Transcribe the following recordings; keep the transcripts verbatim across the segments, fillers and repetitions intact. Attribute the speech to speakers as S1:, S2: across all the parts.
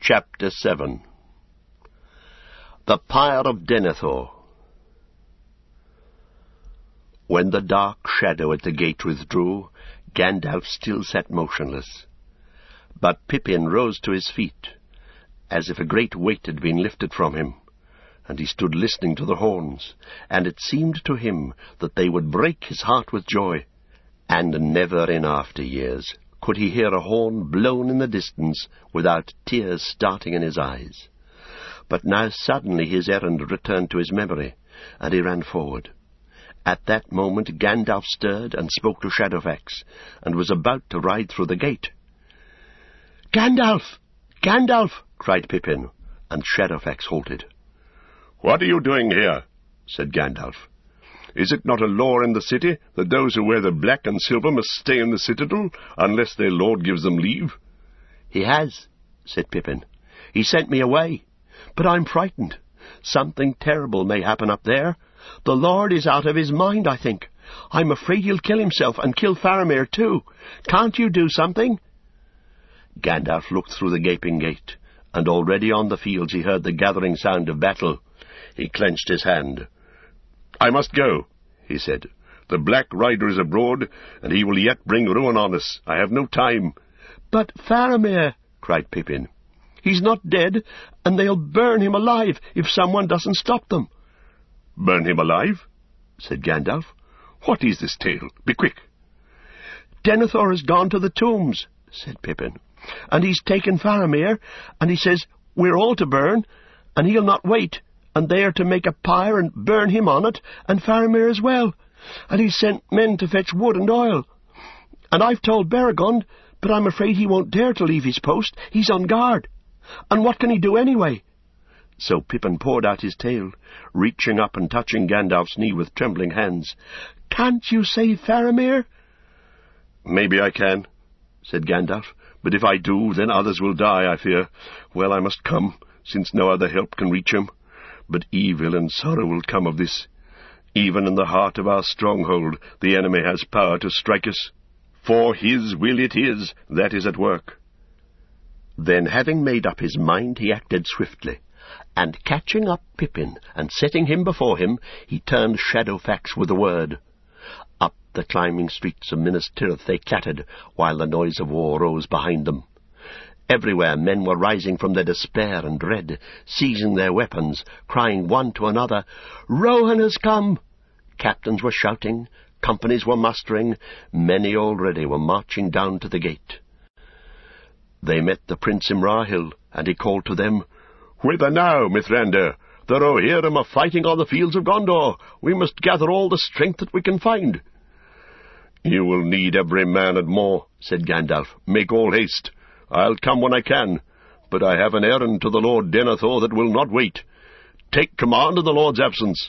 S1: Chapter seven. The Pyre of Denethor. When the dark shadow at the gate withdrew, Gandalf still sat motionless. But Pippin rose to his feet, as if a great weight had been lifted from him, and he stood listening to the horns, and it seemed to him that they would break his heart with joy. And never in after years could he hear a horn blown in the distance without tears starting in his eyes. But now suddenly his errand returned to his memory, and he ran forward. At that moment Gandalf stirred and spoke to Shadowfax, and was about to ride through the gate. "Gandalf! Gandalf!" cried Pippin, and Shadowfax halted.
S2: "What are you doing here?" said Gandalf. "Is it not a law in the city that those who wear the black and silver must stay in the citadel unless their lord gives them leave?"
S1: "He has," said Pippin. "He sent me away, but I'm frightened. Something terrible may happen up there. The Lord is out of his mind, I think. I'm afraid he'll kill himself and kill Faramir too. Can't you do something?" Gandalf looked through the gaping gate, and already on the fields he heard the gathering sound of battle. He clenched his hand. "I must go," he said. "The Black Rider is abroad, and he will yet bring ruin on us. I have no time." "But Faramir," cried Pippin. "He's not dead, and they'll burn him alive if someone doesn't stop them."
S2: "Burn him alive?" said Gandalf. "What is this tale? Be quick."
S1: "Denethor has gone to the tombs," said Pippin, "and he's taken Faramir, and he says we're all to burn, and he'll not wait, and they are to make a pyre and burn him on it, and Faramir as well, and he's sent men to fetch wood and oil. And I've told Beregond, but I'm afraid he won't dare to leave his post. He's on guard. And what can he do anyway?" So Pippin poured out his tale, reaching up and touching Gandalf's knee with trembling hands. "Can't you save Faramir?"
S2: "Maybe I can," said Gandalf, "but if I do, then others will die, I fear. Well, I must come, since no other help can reach him. But evil and sorrow will come of this. Even in the heart of our stronghold the enemy has power to strike us. For his will it is that is at work." Then, having made up his mind, he acted swiftly, and catching up Pippin and setting him before him, he turned Shadowfax with a word. Up the climbing streets of Minas Tirith they clattered, while the noise of war rose behind them. Everywhere men were rising from their despair and dread, seizing their weapons, crying one to another, "Rohan has come!" Captains were shouting, companies were mustering, many already were marching down to the gate. They met the Prince Imrahil, and he called to them, "Whither now, Mithrandir? The Rohirrim are fighting on the fields of Gondor. We must gather all the strength that we can find." "You will need every man and more," said Gandalf. "Make all haste. I'll come when I can, but I have an errand to the Lord Denethor that will not wait. Take command in the Lord's absence."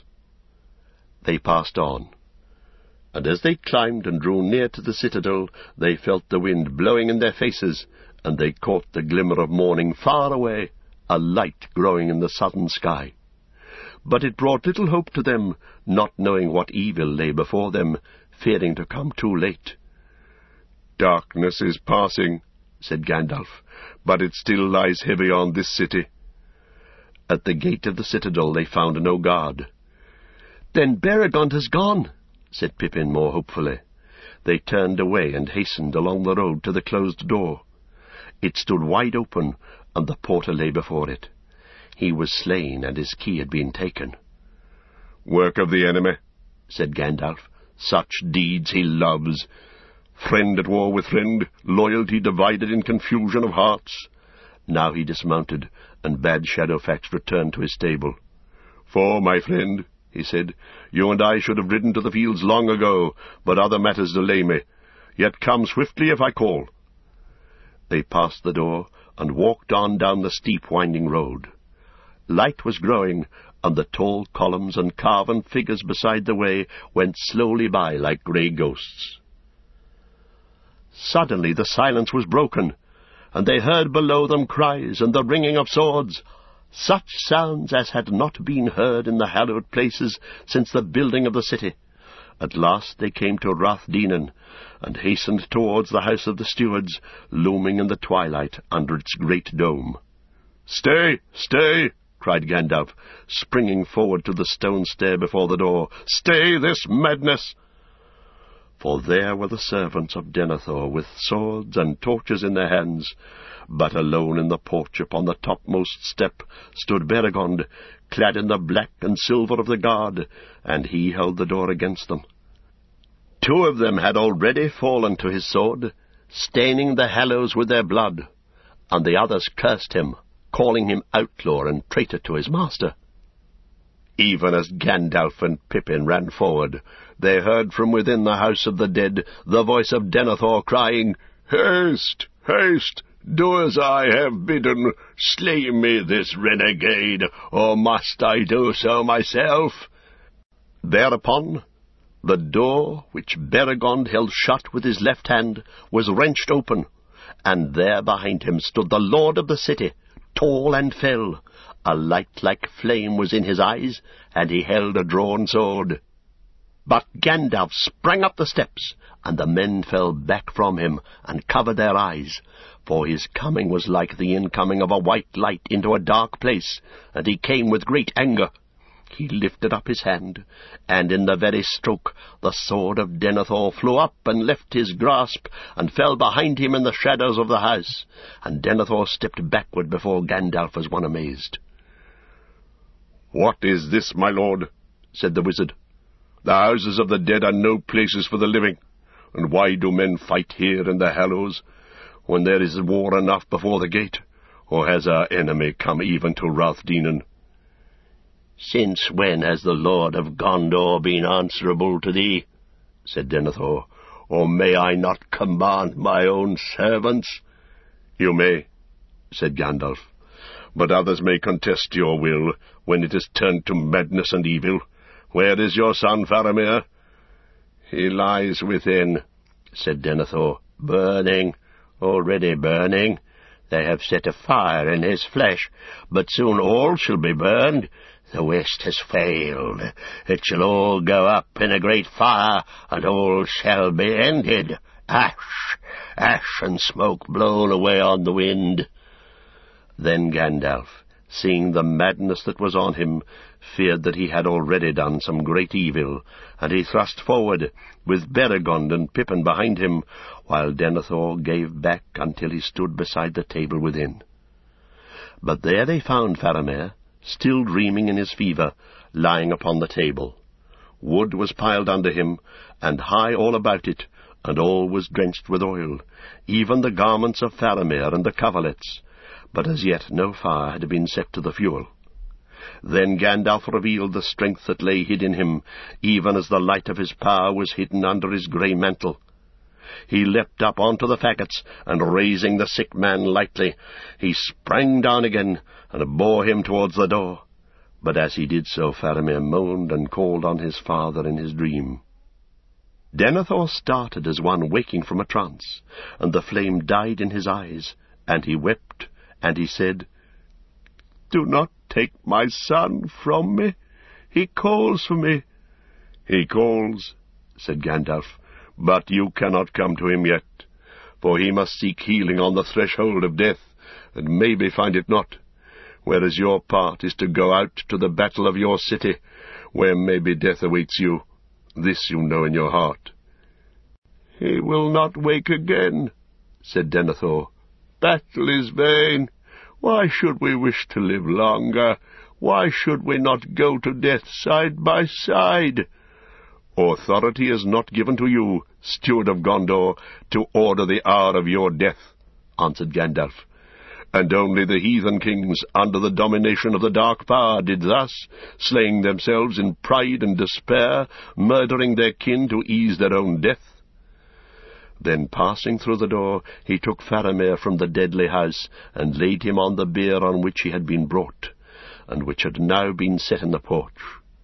S2: They passed on, and as they climbed and drew near to the citadel, they felt the wind blowing in their faces, and they caught the glimmer of morning far away, a light growing in the southern sky. But it brought little hope to them, not knowing what evil lay before them, fearing to come too late. "Darkness is passing," said Gandalf, "but it still lies heavy on this city." At the gate of the citadel they found no guard. "Then Beregond has gone," said Pippin more hopefully. They turned away and hastened along the road to the closed door. It stood wide open, and the porter lay before it. He was slain, and his key had been taken. "Work of the enemy," said Gandalf. "Such deeds he loves. Friend at war with friend, loyalty divided in confusion of hearts." Now he dismounted, and bade Shadowfax return to his stable. "For, my friend," he said, "you and I should have ridden to the fields long ago, but other matters delay me. Yet come swiftly if I call." They passed the door, and walked on down the steep winding road. Light was growing, and the tall columns and carven figures beside the way went slowly by like grey ghosts. Suddenly the silence was broken, and they heard below them cries and the ringing of swords, such sounds as had not been heard in the hallowed places since the building of the city. At last they came to Rath Dinan, and hastened towards the house of the stewards, looming in the twilight under its great dome. "Stay, stay!" cried Gandalf, springing forward to the stone stair before the door. "Stay this madness!" For there were the servants of Denethor, with swords and torches in their hands, but alone in the porch upon the topmost step stood Beregond, clad in the black and silver of the guard, and he held the door against them. Two of them had already fallen to his sword, staining the hallows with their blood, and the others cursed him, calling him outlaw and traitor to his master. Even as Gandalf and Pippin ran forward, they heard from within the House of the Dead the voice of Denethor crying, "Haste, haste, do as I have bidden, slay me this renegade, or must I do so myself?" Thereupon the door, which Beregond held shut with his left hand, was wrenched open, and there behind him stood the lord of the city, tall and fell. A light like flame was in his eyes, and he held a drawn sword. But Gandalf sprang up the steps, and the men fell back from him, and covered their eyes, for his coming was like the incoming of a white light into a dark place, and he came with great anger. He lifted up his hand, and in the very stroke the sword of Denethor flew up and left his grasp, and fell behind him in the shadows of the house, and Denethor stepped backward before Gandalf as one amazed. "What is this, my lord?" said the wizard. "The houses of the dead are no places for the living, and why do men fight here in the hallows, when there is war enough before the gate, or has our enemy come even to Rathdinan?" "Since when has the Lord of Gondor been answerable to thee?" said Denethor. "Or may I not command my own servants?" "You may," said Gandalf, "but others may contest your will when it is turned to madness and evil. Where is your son Faramir?" "He lies within," said Denethor, "burning, already burning. They have set a fire in his flesh, but soon all shall be burned. The West has failed. It shall all go up in a great fire, and all shall be ended. Ash, ash and smoke blown away on the wind." Then Gandalf, seeing the madness that was on him, feared that he had already done some great evil, and he thrust forward, with Beregond and Pippin behind him, while Denethor gave back until he stood beside the table within. But there they found Faramir, still dreaming in his fever, lying upon the table. Wood was piled under him, and high all about it, and all was drenched with oil, even the garments of Faramir and the coverlets, but as yet no fire had been set to the fuel. Then Gandalf revealed the strength that lay hid in him, even as the light of his power was hidden under his grey mantle. He leapt up onto the faggots, and raising the sick man lightly, he sprang down again, and bore him towards the door. But as he did so, Faramir moaned and called on his father in his dream. Denethor started as one waking from a trance, and the flame died in his eyes, and he wept, and he said, "Do not take my son from me. He calls for me." "He calls," said Gandalf, "but you cannot come to him yet, for he must seek healing on the threshold of death, and maybe find it not, whereas your part is to go out to the battle of your city, where maybe death awaits you. This you know in your heart." "He will not wake again," said Denethor. "Battle is vain. Why should we wish to live longer? Why should we not go to death side by side?" "Authority is not given to you, steward of Gondor, to order the hour of your death," answered Gandalf. "And only the heathen kings, under the domination of the Dark Power, did thus, slaying themselves in pride and despair, murdering their kin to ease their own death." Then, passing through the door, he took Faramir from the deadly house, and laid him on the bier on which he had been brought, and which had now been set in the porch.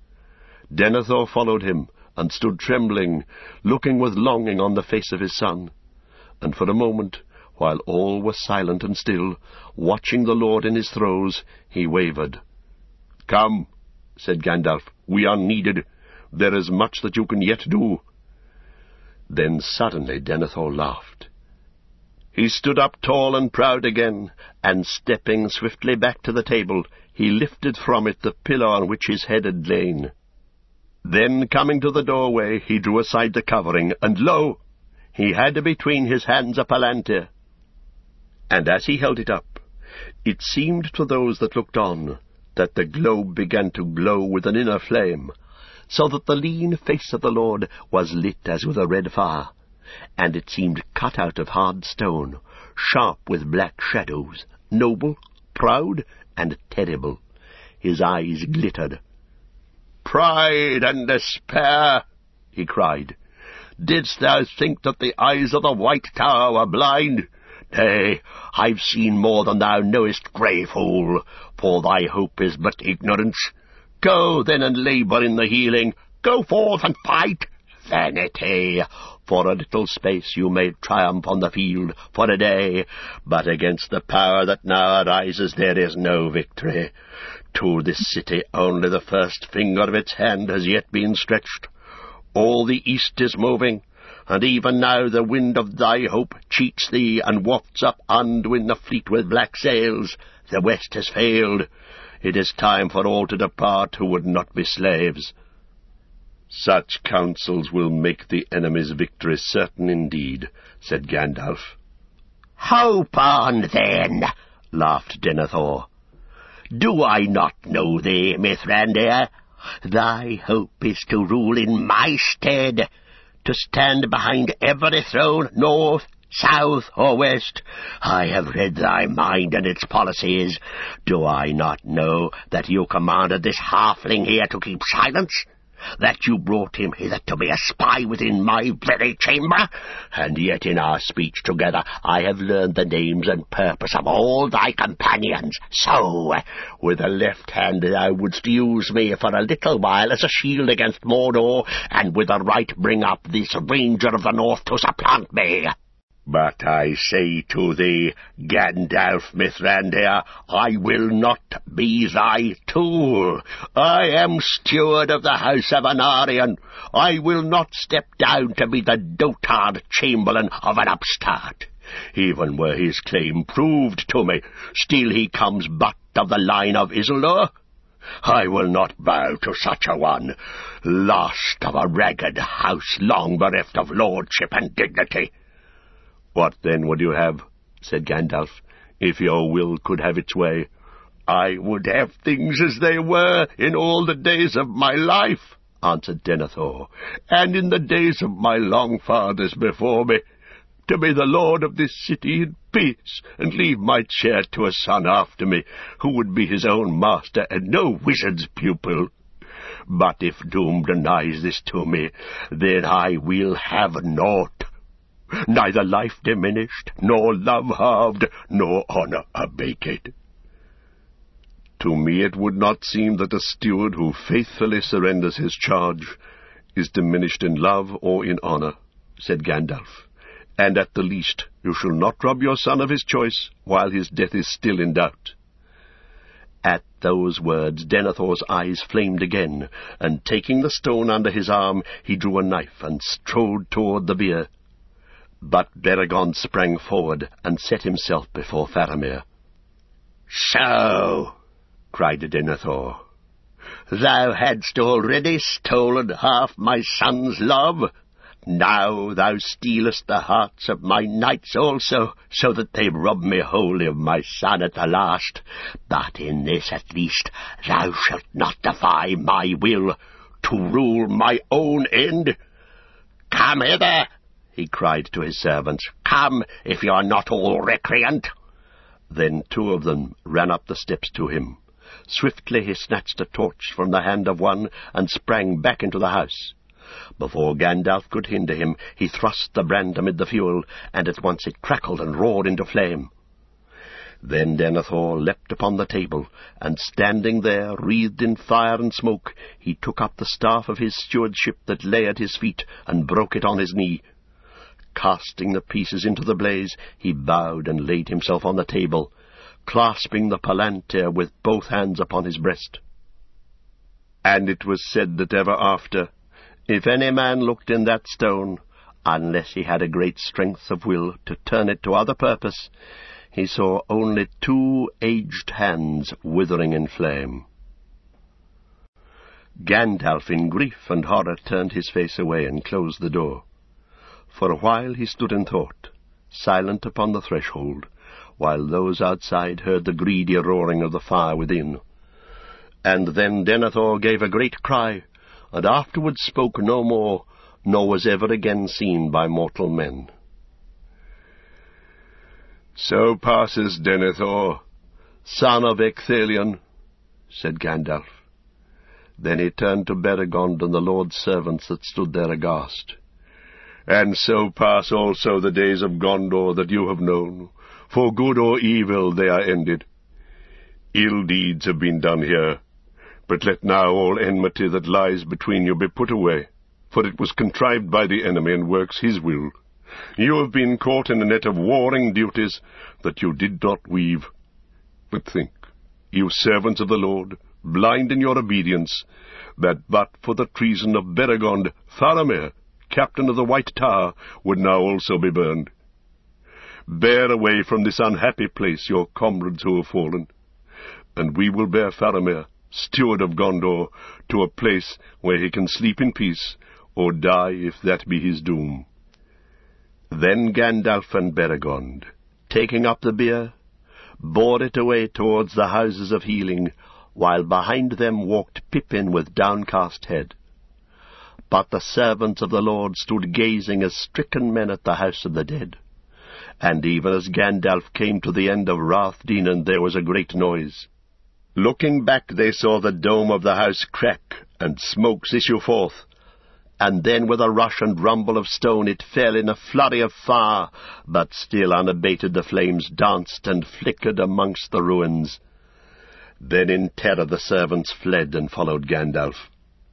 S2: Denethor followed him, and stood trembling, looking with longing on the face of his son. And for a moment, while all was silent and still, watching the Lord in his throes, he wavered. "Come," said Gandalf, "we are needed. There is much that you can yet do." Then suddenly Denethor laughed.
S1: He stood up tall and proud again, and stepping swiftly back to the table, he lifted from it the pillow on which his head had lain. Then, coming to the doorway, he drew aside the covering, and lo! he had between his hands a palantir. And as he held it up, it seemed to those that looked on that the globe began to glow with an inner flame, so that the lean face of the Lord was lit as with a red fire, and it seemed cut out of hard stone, sharp with black shadows, noble, proud, and terrible. His eyes glittered. "Pride and despair!" he cried. "Didst thou think that the eyes of the White Tower were blind? Nay, I've seen more than thou knowest, grey fool, for thy hope is but ignorance. Go then and labour in the healing. Go forth and fight. Vanity! For a little space you may triumph on the field, for a day, but against the power that now arises there is no victory. To this city only the first finger of its hand has yet been stretched. All the east is moving, and even now the wind of thy hope cheats thee and wafts up Anduin the fleet with black sails. The west has failed. It is time for all to depart who would not be slaves." "Such counsels will make the enemy's victory certain indeed," said Gandalf.
S3: "Hope on, then," laughed Denethor. "Do I not know thee, Mithrandir? Thy hope is to rule in my stead, to stand behind every throne, north, south, or west. I have read thy mind and its policies. Do I not know that you commanded this halfling here to keep silence? That you brought him hither to be a spy within my very chamber? And yet in our speech together I have learned the names and purpose of all thy companions. So, with the left hand thou wouldst use me for a little while as a shield against Mordor, and with the right bring up this Ranger of the North to supplant me. But I say to thee, Gandalf Mithrandir, I will not be thy tool. I am steward of the House of Anarion. I will not step down to be the dotard chamberlain of an upstart. Even were his claim proved to me, still he comes but of the line of Isildur. I will not bow to such a one, last of a ragged house long bereft of lordship and dignity."
S1: "What then would you have?" said Gandalf. "If your will could have its way."
S3: "I would have things as they were in all the days of my life," answered Denethor, "and in the days of my long fathers before me, to be the lord of this city in peace, and leave my chair to a son after me, who would be his own master and no wizard's pupil. But if doom denies this to me, then I will have naught. Neither life diminished, nor love halved, nor honour abated."
S1: "To me it would not seem that a steward who faithfully surrenders his charge is diminished in love or in honour," said Gandalf. "And at the least you shall not rob your son of his choice while his death is still in doubt." At those words Denethor's eyes flamed again, and taking the stone under his arm, he drew a knife and strode toward the bier. But Beregond sprang forward and set himself before Faramir.
S3: "So," cried Denethor, "thou hadst already stolen half my son's love. Now thou stealest the hearts of my knights also, so that they rob me wholly of my son at the last. But in this at least thou shalt not defy my will, to rule my own end. Come hither," he cried to his servants. "Come, if you are not all recreant."
S1: Then two of them ran up the steps to him. Swiftly he snatched a torch from the hand of one and sprang back into the house. Before Gandalf could hinder him, he thrust the brand amid the fuel, and at once it crackled and roared into flame. Then Denethor leapt upon the table, and standing there, wreathed in fire and smoke, he took up the staff of his stewardship that lay at his feet, and broke it on his knee. Casting the pieces into the blaze, he bowed and laid himself on the table, clasping the palantir with both hands upon his breast. And it was said that ever after, if any man looked in that stone, unless he had a great strength of will to turn it to other purpose, he saw only two aged hands withering in flame. Gandalf, in grief and horror, turned his face away and closed the door. For a while he stood in thought, silent upon the threshold, while those outside heard the greedy roaring of the fire within. And then Denethor gave a great cry, and afterwards spoke no more, nor was ever again seen by mortal men.
S2: "So passes Denethor, son of Ecthelion," said Gandalf. Then he turned to Beregond and the Lord's servants that stood there aghast. "And so pass also the days of Gondor that you have known. For good or evil they are ended. Ill deeds have been done here, but let now all enmity that lies between you be put away, for it was contrived by the enemy and works his will. You have been caught in a net of warring duties that you did not weave. But think, you servants of the Lord, blind in your obedience, that but for the treason of Beregond, Faramir, captain of the White Tower, would now also be burned. Bear away from this unhappy place your comrades who have fallen, and we will bear Faramir, steward of Gondor, to a place where he can sleep in peace, or die if that be his doom." Then Gandalf and Beregond, taking up the bier, bore it away towards the houses of healing, while behind them walked Pippin with downcast head. But the servants of the Lord stood gazing as stricken men at the house of the dead. And even as Gandalf came to the end of Rathdinan, there was a great noise. Looking back, they saw the dome of the house crack, and smokes issue forth. And then with a rush and rumble of stone it fell in a flurry of fire, but still unabated the flames danced and flickered amongst the ruins. Then in terror the servants fled and followed Gandalf.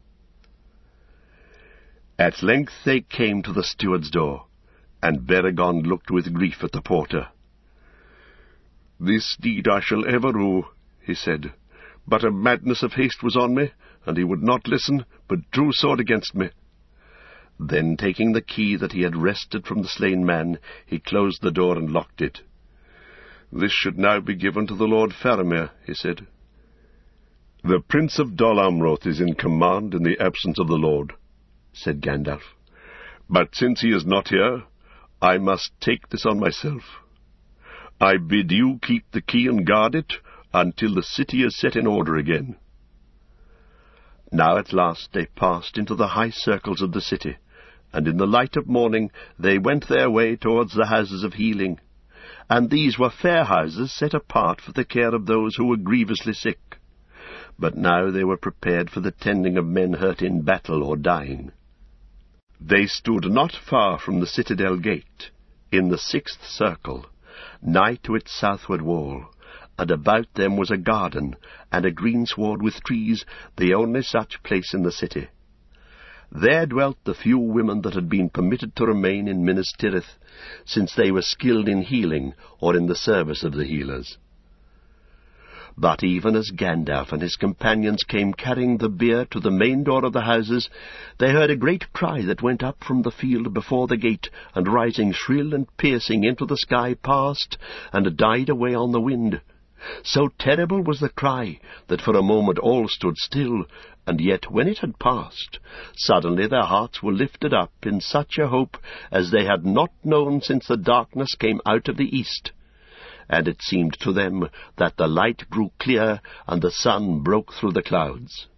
S2: At length they came to the steward's door, and Beregond looked with grief at the porter. "This deed I shall ever rue," he said, "but a madness of haste was on me, and he would not listen, but drew sword against me." Then, taking the key that he had wrested from the slain man, he closed the door and locked it. "This should now be given to the Lord Faramir," he said. "The Prince of Dol Amroth is in command in the absence of the Lord," said Gandalf. "But since he is not here, I must take this on myself. I bid you keep the key and guard it until the city is set in order again." Now at last they passed into the high circles of the city, and in the light of morning they went their way towards the houses of healing. And these were fair houses set apart for the care of those who were grievously sick. But now they were prepared for the tending of men hurt in battle or dying. They stood not far from the citadel gate, in the sixth circle, nigh to its southward wall, and about them was a garden, and a greensward with trees, the only such place in the city. There dwelt the few women that had been permitted to remain in Minas Tirith, since they were skilled in healing, or in the service of the healers. But even as Gandalf and his companions came carrying the bier to the main door of the houses, they heard a great cry that went up from the field before the gate, and rising shrill and piercing into the sky passed, and died away on the wind. So terrible was the cry, that for a moment all stood still, and yet when it had passed, suddenly their hearts were lifted up in such a hope as they had not known since the darkness came out of the east. And it seemed to them that the light grew clear, and the sun broke through the clouds.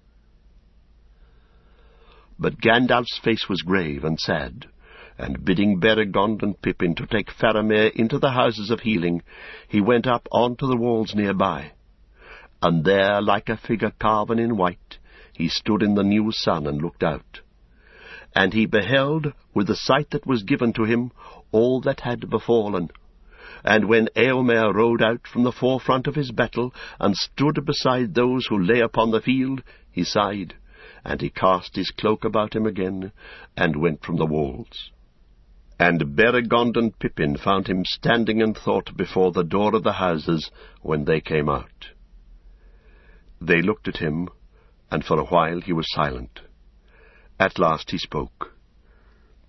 S2: But Gandalf's face was grave and sad, and bidding Beregond and Pippin to take Faramir into the houses of healing, he went up on to the walls nearby. And there, like a figure carven in white, he stood in the new sun and looked out. And he beheld, with the sight that was given to him, all that had befallen. And when Eomer rode out from the forefront of his battle, and stood beside those who lay upon the field, he sighed, and he cast his cloak about him again, and went from the walls. And Beregond and Pippin found him standing in thought before the door of the houses when they came out. They looked at him, and for a while he was silent. At last he spoke.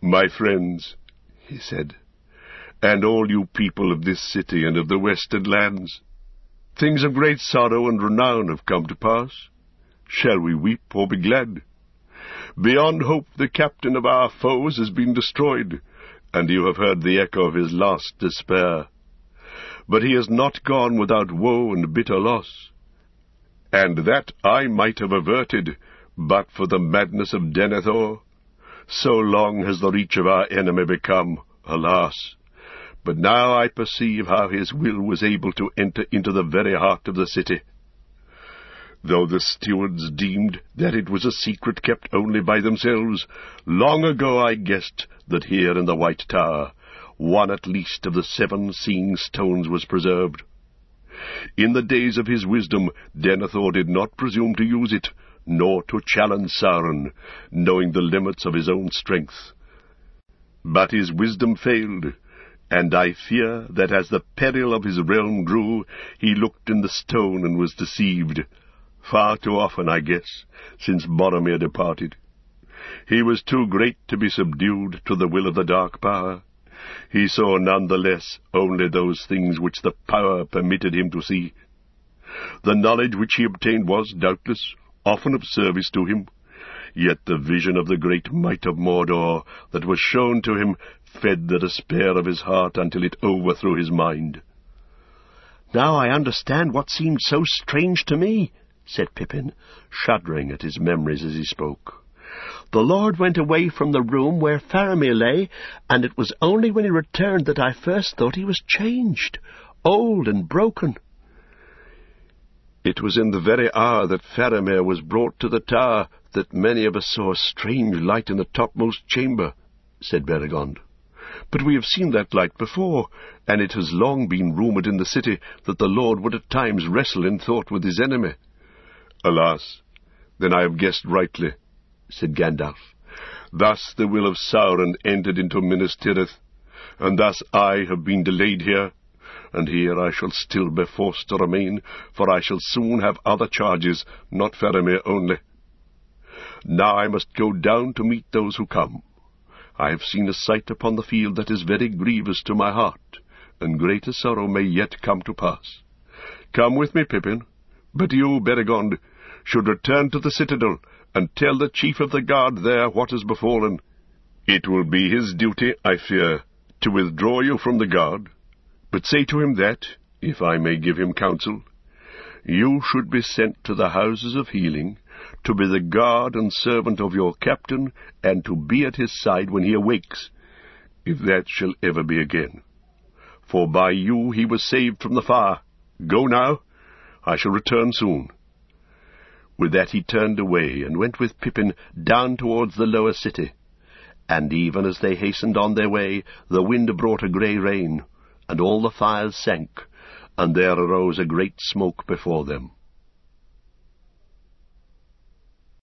S2: "My friends," he said, "and all you people of this city and of the western lands, things of great sorrow and renown have come to pass. Shall we weep or be glad? Beyond hope the captain of our foes has been destroyed, and you have heard the echo of his last despair. But he has not gone without woe and bitter loss, and that I might have averted, but for the madness of Denethor. So long has the reach of our enemy become, alas! But now I perceive how his will was able to enter into the very heart of the city. Though the stewards deemed that it was a secret kept only by themselves, long ago I guessed that here in the White Tower one at least of the seven seeing stones was preserved. In the days of his wisdom Denethor did not presume to use it, nor to challenge Sauron, knowing the limits of his own strength. But his wisdom failed, and I fear that as the peril of his realm grew, he looked in the stone and was deceived. Far too often, I guess, since Boromir departed. He was too great to be subdued to the will of the Dark Power. He saw none the less only those things which the power permitted him to see. The knowledge which he obtained was, doubtless, often of service to him, yet the vision of the great might of Mordor that was shown to him fed the despair of his heart until it overthrew his mind.
S1: "Now I understand what seemed so strange to me," said Pippin, shuddering at his memories as he spoke. "The Lord went away from the room where Faramir lay, and it was only when he returned that I first thought he was changed, old and broken."
S2: "It was in the very hour that Faramir was brought to the tower that many of us saw a strange light in the topmost chamber," said Beregond. "But we have seen that light before, and it has long been rumoured in the city that the Lord would at times wrestle in thought with his enemy." "Alas, then I have guessed rightly," said Gandalf. "Thus the will of Sauron entered into Minas Tirith, and thus I have been delayed here, and here I shall still be forced to remain, for I shall soon have other charges, not Faramir only. Now I must go down to meet those who come. I have seen a sight upon the field that is very grievous to my heart, and greater sorrow may yet come to pass. Come with me, Pippin, but you, Beregond, should return to the citadel, and tell the chief of the guard there what has befallen. It will be his duty, I fear, to withdraw you from the guard, but say to him that, if I may give him counsel, you should be sent to the houses of healing, to be the guard and servant of your captain, and to be at his side when he awakes, if that shall ever be again. For by you he was saved from the fire. Go now, I shall return soon." With that he turned away, and went with Pippin down towards the lower city. And even as they hastened on their way, the wind brought a grey rain, and all the fires sank, and there arose a great smoke before them.